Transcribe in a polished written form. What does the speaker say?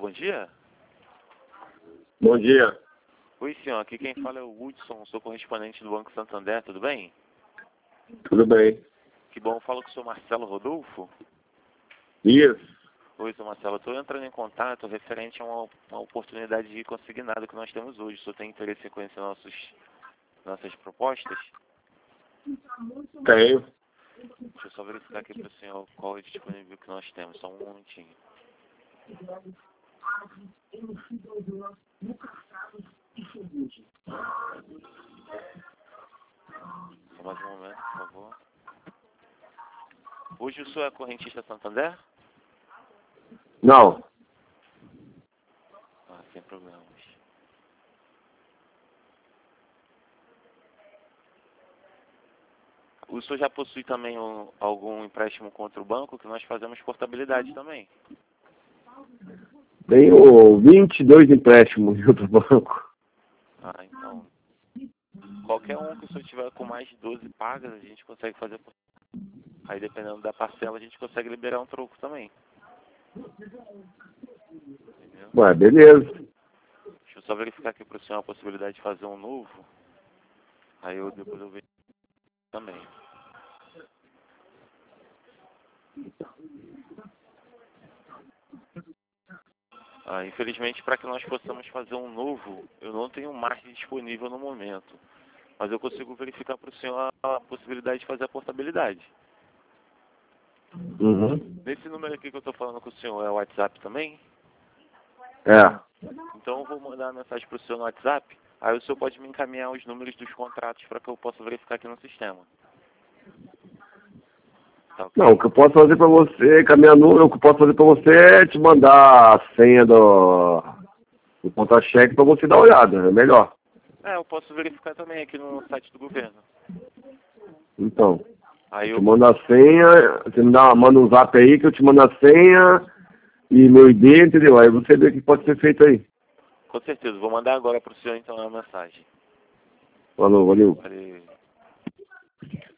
bom dia. Bom dia. Oi, senhor. Aqui quem fala é o Hudson, sou correspondente do Banco Santander, tudo bem? Tudo bem? Que bom, falo com o senhor Marcelo Rodolfo. Isso. Oi, senhor Marcelo. Estou entrando em contato referente a uma oportunidade de consignado que nós temos hoje. O senhor tem interesse em conhecer nossas propostas? Tenho. Deixa eu só verificar aqui para o senhor qual é o disponível que nós temos. Só um momentinho. Só mais um momento, por favor. Hoje o senhor é correntista Santander? Não. Ah, sem problemas. O senhor já possui também algum empréstimo contra o banco, que nós fazemos portabilidade também? Tenho 22 empréstimos em outro banco. Ah, então. Qualquer um que o senhor tiver com mais de 12 pagas, a gente consegue fazer. Aí, dependendo da parcela, a gente consegue liberar um troco também. Entendeu? Ué, beleza. Deixa eu só verificar aqui para o senhor a possibilidade de fazer um novo. Aí depois eu vejo também. Infelizmente, para que nós possamos fazer um novo, eu não tenho margem disponível no momento. Mas eu consigo verificar para o senhor a possibilidade de fazer a portabilidade. Uhum. Nesse número aqui que eu estou falando com o senhor, é o WhatsApp também? É. Então eu vou mandar uma mensagem para o senhor no WhatsApp. Aí o senhor pode me encaminhar os números dos contratos para que eu possa verificar aqui no sistema. Tá, okay? Não, o que eu posso fazer pra você, caminhar número, o que eu posso fazer pra você é te mandar a senha do contra-cheque pra você dar uma olhada, é melhor. Eu posso verificar também aqui no site do governo. Então, Aí te eu mando a senha, você manda um zap aí que eu te mando a senha e meu ID, entendeu? Aí você vê o que pode ser feito aí. com certeza, vou mandar agora para o senhor então a mensagem. Falou, valeu. Valeu.